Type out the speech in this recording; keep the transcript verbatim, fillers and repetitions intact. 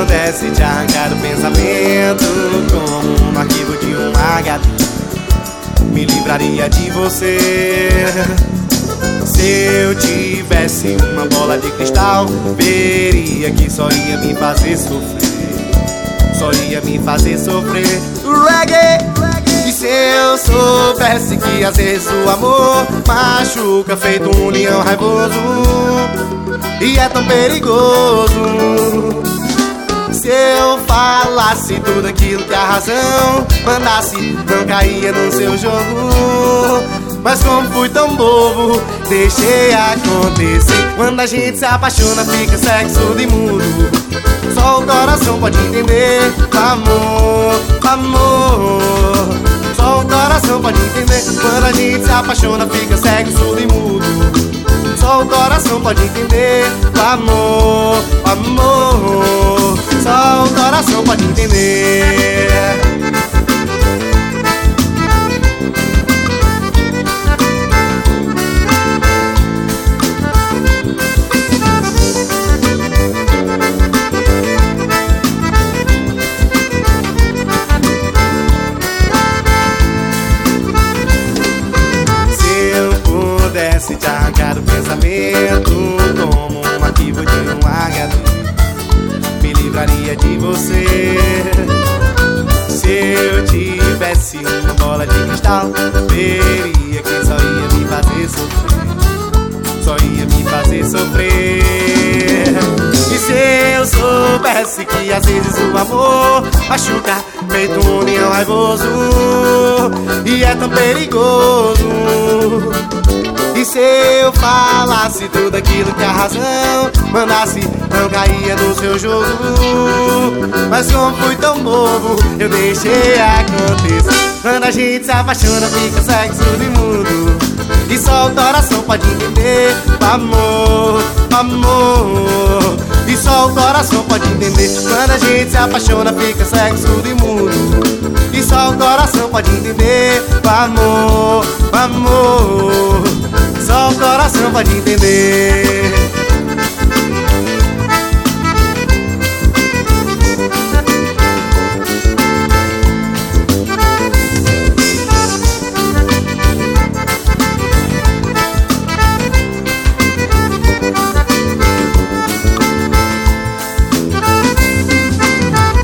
pudesse te arrancar o pensamento como no arquivo de um H D, me livraria de você. Se eu tivesse uma bola de cristal, veria que só ia me fazer sofrer, só ia me fazer sofrer. Reggae! E se eu soubesse que às vezes o amor machuca feito um leão raivoso e é tão perigoso. Se eu falasse tudo aquilo que a razão mandasse, não caía no seu jogo. Mas como fui tão bobo, deixei acontecer. Quando a gente se apaixona, fica sexo de mudo. Só o coração pode entender. Amor, amor. Só o coração pode entender. Quando a gente se apaixona, fica sexo de mudo. Só o coração pode entender. Amor, amor. Só o coração pode entender. Se te arrancar o pensamento como um arquivo de um H D, me livraria de você. Se eu tivesse uma bola de cristal, veria que só ia me fazer sofrer, só ia me fazer sofrer. E se eu soubesse que às vezes o amor machuca feito um leão raivoso e é tão perigoso. E se eu falasse tudo aquilo que a razão mandasse, não caía no seu jogo. Mas como fui tão bobo, eu deixei acontecer. Quando a gente se apaixona, fica sexo de mudo. E só o coração pode entender. Amor, amor. E só o coração pode entender. Quando a gente se apaixona, fica sexo de mudo. E só o coração pode entender. Amor, amor. Só o coração pode entender.